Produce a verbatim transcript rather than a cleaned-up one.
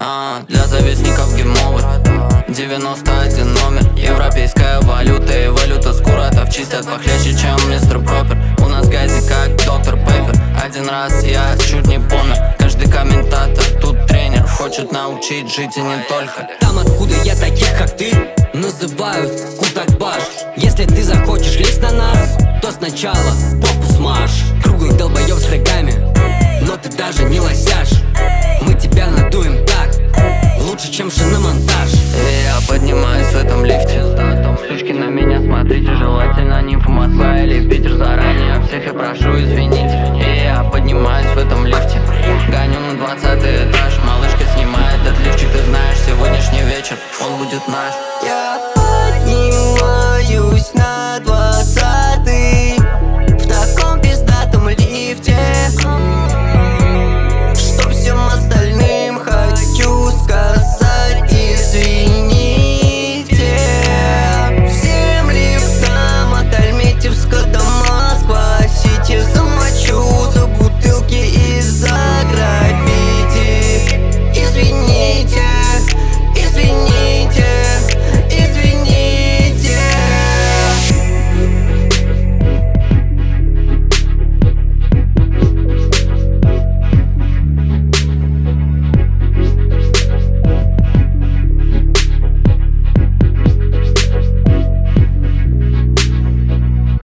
а, Для завистников гейм-овер. девяносто один номер. Европейская валюта и валюта скуратов чистят похлеще, чем мистер Пропер. У нас гази как доктор Пеппер. Один раз я чуть не помер. Каждый комментатор тут тренер, хочет научить жить и не только. Там, откуда я, таких как ты называют кутакбаш. Если ты захочешь лезть на нас, то сначала попу смажь. Круглый долбоёб с рогами, но ты даже не лосяш. Мы тебя надуем так, лучше, чем шиномонтаж. И я поднимаюсь в этом лифте. Сучки на меня смотрите, желательно не в Москва или Питер. Заранее всех я прошу извинить. И я поднимаюсь в этом лифте. Гоню на двадцатый этаж. Малышка снимает этот лифчик. Ты знаешь, сегодняшний вечер, он будет наш. Я